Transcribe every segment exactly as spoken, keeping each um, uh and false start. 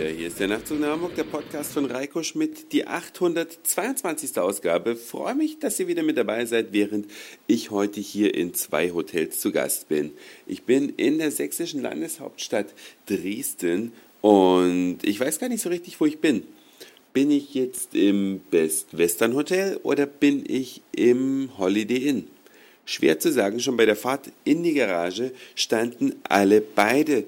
Hier ist der Nachtzug nach Hamburg, der Podcast von Reiko Schmidt, die achthundertzweiundzwanzigste Ausgabe. Freue mich, dass ihr wieder mit dabei seid, während ich heute hier in zwei Hotels zu Gast bin. Ich bin in der sächsischen Landeshauptstadt Dresden und ich weiß gar nicht so richtig, wo ich bin. Bin ich jetzt im Best Western Hotel oder bin ich im Holiday Inn? Schwer zu sagen, schon bei der Fahrt in die Garage standen alle beide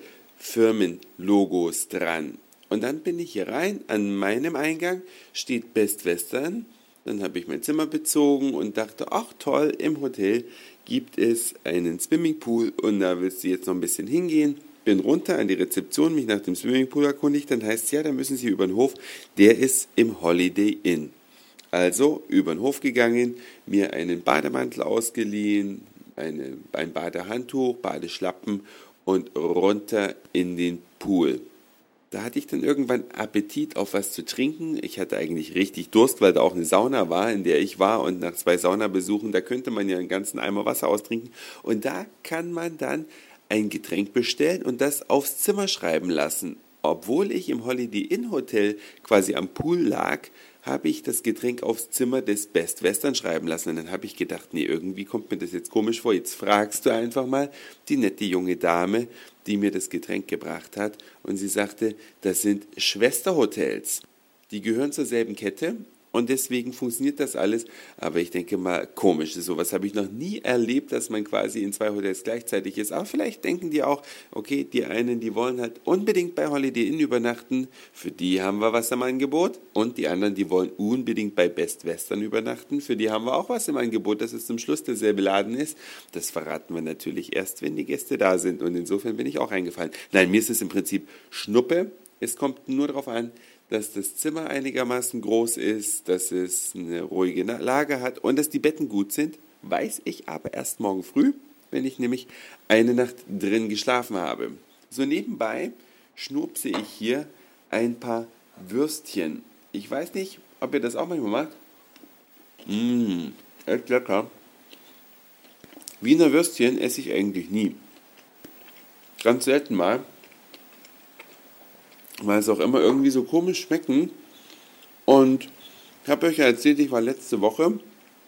Firmenlogos dran. Und dann bin ich hier rein, an meinem Eingang steht Best Western, dann habe ich mein Zimmer bezogen und dachte, ach toll, im Hotel gibt es einen Swimmingpool und da willst du jetzt noch ein bisschen hingehen. Bin runter an die Rezeption, mich nach dem Swimmingpool erkundigt, dann heißt es, ja, da müssen Sie über den Hof, der ist im Holiday Inn. Also über den Hof gegangen, mir einen Bademantel ausgeliehen, eine, ein Badehandtuch, Badeschlappen und runter in den Pool. Da hatte ich dann irgendwann Appetit auf was zu trinken. Ich hatte eigentlich richtig Durst, weil da auch eine Sauna war, in der ich war. Und nach zwei Saunabesuchen, da könnte man ja einen ganzen Eimer Wasser austrinken. Und da kann man dann ein Getränk bestellen und das aufs Zimmer schreiben lassen. Obwohl ich im Holiday Inn Hotel quasi am Pool lag, habe ich das Getränk aufs Zimmer des Best Western schreiben lassen. Und dann habe ich gedacht, nee, irgendwie kommt mir das jetzt komisch vor. Jetzt fragst du einfach mal die nette junge Dame, die mir das Getränk gebracht hat. Und sie sagte, das sind Schwesterhotels. Die gehören zur selben Kette und deswegen funktioniert das alles. Aber ich denke mal, komisch. Sowas habe ich noch nie erlebt, dass man quasi in zwei Hotels gleichzeitig ist. Aber vielleicht denken die auch, okay, die einen, die wollen halt unbedingt bei Holiday Inn übernachten. Für die haben wir was im Angebot. Und die anderen, die wollen unbedingt bei Best Western übernachten. Für die haben wir auch was im Angebot, dass es zum Schluss derselbe Laden ist. Das verraten wir natürlich erst, wenn die Gäste da sind. Und insofern bin ich auch eingefallen. Nein, mir ist es im Prinzip Schnuppe. Es kommt nur darauf an, dass das Zimmer einigermaßen groß ist, dass es eine ruhige Lage hat und dass die Betten gut sind, weiß ich aber erst morgen früh, wenn ich nämlich eine Nacht drin geschlafen habe. So nebenbei schnurpse ich hier ein paar Würstchen. Ich weiß nicht, ob ihr das auch manchmal macht. Mmh, echt lecker. Wiener Würstchen esse ich eigentlich nie. Ganz selten mal. Weil es auch immer irgendwie so komisch schmecken. Und ich habe euch ja erzählt, ich war letzte Woche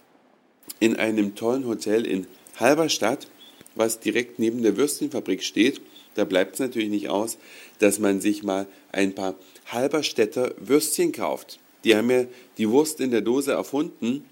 in einem tollen Hotel in Halberstadt, was direkt neben der Würstchenfabrik steht. Da bleibt es natürlich nicht aus, dass man sich mal ein paar Halberstädter Würstchen kauft. Die haben ja die Wurst in der Dose erfunden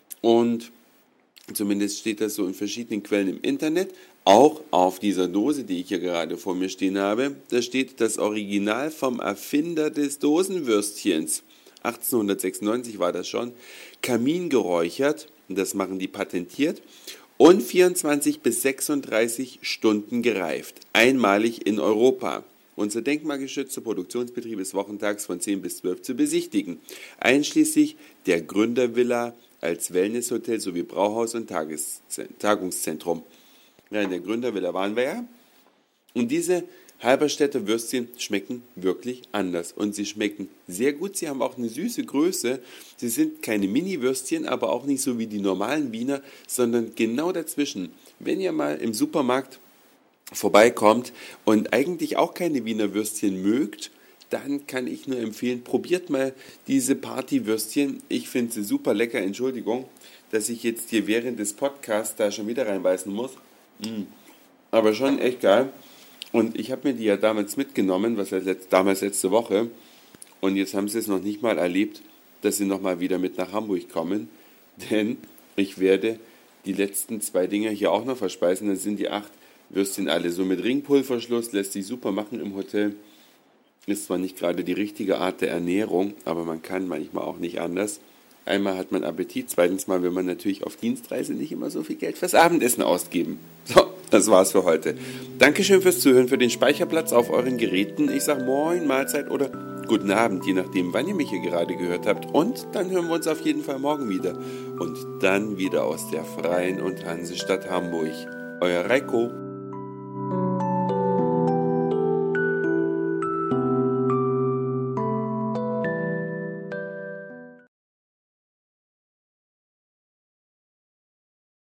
und zumindest steht das so in verschiedenen Quellen im Internet. Auch auf dieser Dose, die ich hier gerade vor mir stehen habe, da steht das Original vom Erfinder des Dosenwürstchens. achtzehnhundertsechsundneunzig war das schon. Kamingeräuchert, das machen die patentiert. Und vierundzwanzig bis sechsunddreißig Stunden gereift. Einmalig in Europa. Unser denkmalgeschützter Produktionsbetrieb ist wochentags von zehn bis zwölf zu besichtigen. Einschließlich der Gründervilla als Wellnesshotel sowie Brauhaus und Tages- Tagungszentrum. Ja, in der Gründervilla waren wir ja. Und diese Halberstädter Würstchen schmecken wirklich anders. Und sie schmecken sehr gut. Sie haben auch eine süße Größe. Sie sind keine Mini-Würstchen, aber auch nicht so wie die normalen Wiener, sondern genau dazwischen. Wenn ihr mal im Supermarkt vorbeikommt und eigentlich auch keine Wiener Würstchen mögt, dann kann ich nur empfehlen, probiert mal diese Partywürstchen. Ich finde sie super lecker. Entschuldigung, dass ich jetzt hier während des Podcasts da schon wieder reinbeißen muss. Mm. Aber schon echt geil. Und ich habe mir die ja damals mitgenommen, was heißt letzt, damals letzte Woche. Und jetzt haben sie es noch nicht mal erlebt, dass sie nochmal wieder mit nach Hamburg kommen. Denn ich werde die letzten zwei Dinger hier auch noch verspeisen. Dann sind die acht Würstchen alle so mit Ringpulverschluss. Lässt sich super machen im Hotel. Ist zwar nicht gerade die richtige Art der Ernährung, aber man kann manchmal auch nicht anders. Einmal hat man Appetit, zweitens mal will man natürlich auf Dienstreise nicht immer so viel Geld fürs Abendessen ausgeben. So, das war's für heute. Dankeschön fürs Zuhören, für den Speicherplatz auf euren Geräten. Ich sag Moin, Mahlzeit oder guten Abend, je nachdem, wann ihr mich hier gerade gehört habt. Und dann hören wir uns auf jeden Fall morgen wieder. Und dann wieder aus der freien und Hansestadt Hamburg. Euer Reiko.